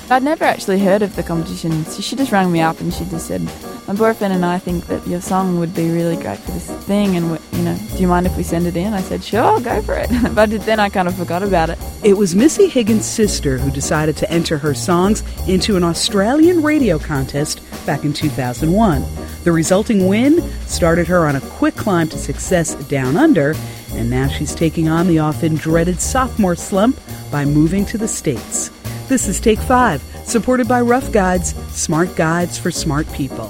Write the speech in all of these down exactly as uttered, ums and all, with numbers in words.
I'd never actually heard of the competition, so she just rang me up and she just said, my boyfriend and I think that your song would be really great for this thing, and, you know, do you mind if we send it in? I said, sure, go for it. But then I kind of forgot about it. It was Missy Higgins' sister who decided to enter her songs into an Australian radio contest back in two thousand one. The resulting win started her on a quick climb to success down under, and now she's taking on the often dreaded sophomore slump by moving to the States. This is Take Five, supported by Rough Guides, smart guides for smart people.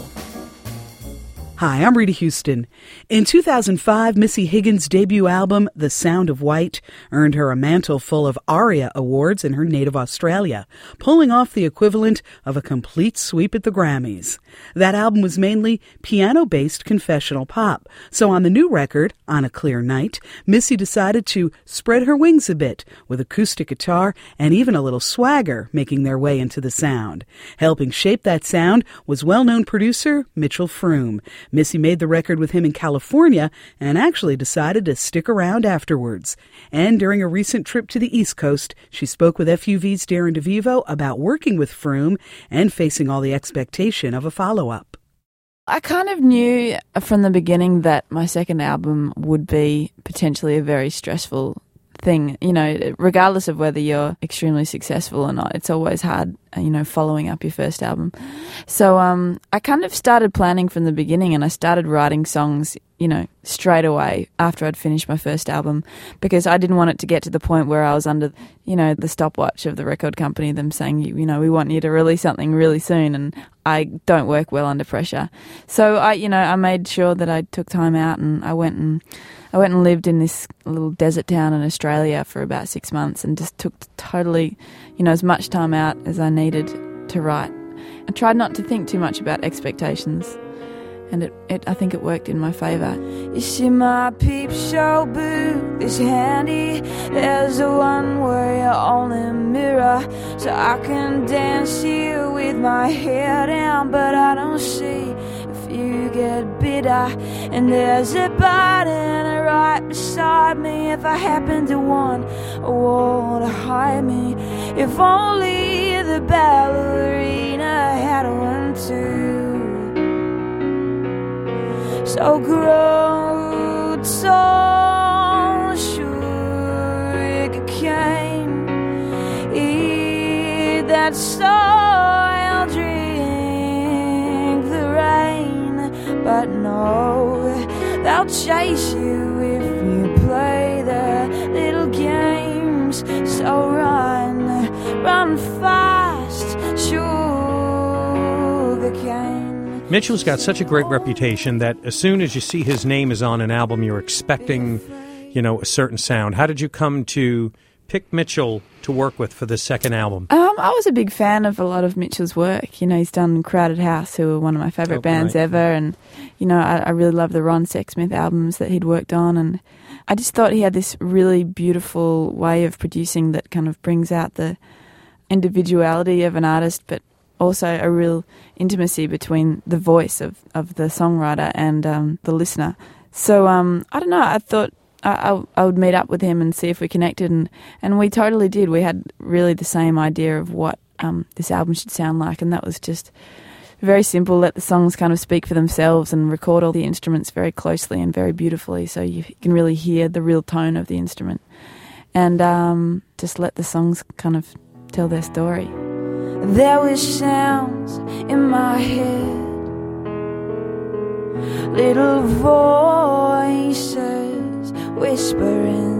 Hi, I'm Rita Houston. In two thousand five, Missy Higgins' debut album, The Sound of White, earned her a mantle full of ARIA awards in her native Australia, pulling off the equivalent of a complete sweep at the Grammys. That album was mainly piano-based confessional pop, so on the new record, On a Clear Night, Missy decided to spread her wings a bit, with acoustic guitar and even a little swagger making their way into the sound. Helping shape that sound was well-known producer Mitchell Froom. Missy made the record with him in California and actually decided to stick around afterwards. And during a recent trip to the East Coast, she spoke with F U V's Darren DeVivo about working with Froom and facing all the expectation of a follow-up. I kind of knew from the beginning that my second album would be potentially a very stressful thing. You know, regardless of whether you're extremely successful or not, it's always hard, you know, following up your first album. So um, I kind of started planning from the beginning, and I started writing songs, you know, straight away after I'd finished my first album, because I didn't want it to get to the point where I was under, you know, the stopwatch of the record company, them saying, you know, we want you to release something really soon, and I don't work well under pressure. So I, you know, I made sure that I took time out, and I went and I went and lived in this little desert town in Australia for about six months and just took totally, you know, as much time out as I needed to write. I tried not to think too much about expectations, and it, it I think it worked in my favour. You see my peep show booth is handy. There's the one where you only mirror, so I can dance here with my hair down, but I don't see if you get bitter. And there's a button right beside me if I happen to want a wall to hide me. If only the ballerina had one too. So grow tall, sugar cane, eat that soil, drink the rain. But no, they'll chase you if you play their little games. So run, run fast, sugar cane. Mitchell's got such a great reputation that as soon as you see his name is on an album, you're expecting, you know, a certain sound. How did you come to pick Mitchell to work with for the second album? Um, I was a big fan of a lot of Mitchell's work. You know, he's done Crowded House, who were one of my favourite oh, bands right. ever, and, you know, I, I really love the Ron Sexsmith albums that he'd worked on, and I just thought he had this really beautiful way of producing that kind of brings out the individuality of an artist, but also a real intimacy between the voice of, of the songwriter and um, the listener. So, um, I don't know, I thought I, I, I would meet up with him and see if we connected, and, and we totally did. We had really the same idea of what um, this album should sound like, and that was just very simple. Let the songs kind of speak for themselves and record all the instruments very closely and very beautifully so you can really hear the real tone of the instrument. And um, just let the songs kind of tell their story. There were sounds in my head, little voices whispering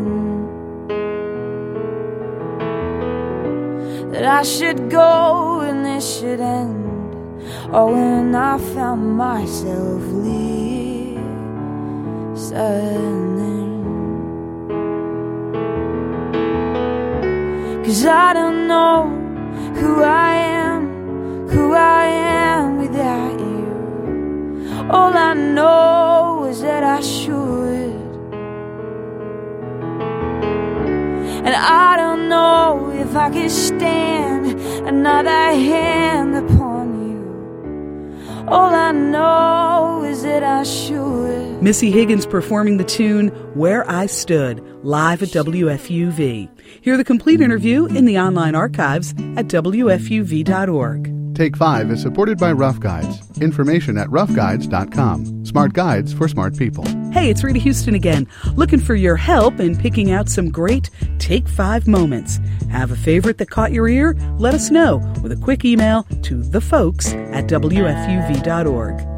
that I should go and this should end. Oh, and I found myself listening, 'cause I don't know who I am, who I am without you. All I know is that I should, and I don't know if I can stand another hand upon you. All I know is that said I should. Missy Higgins performing the tune Where I Stood, live at W F U V. Hear the complete interview in the online archives at W F U V dot org. Take five is supported by Rough Guides. Information at rough guides dot com. Smart guides for smart people. Hey, it's Rita Houston again, looking for your help in picking out some great Take Five moments. Have a favorite that caught your ear? Let us know with a quick email to the folks at W F U V dot org.